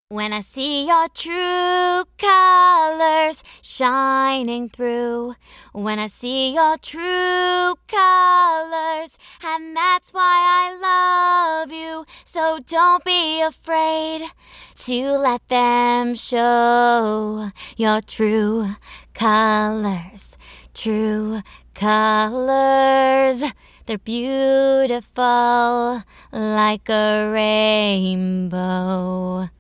When I see your true colors shining through, when I see your true colors, and that's why I love you. So don't be afraid to let them show your true colors, true colors. They're beautiful like a rainbow.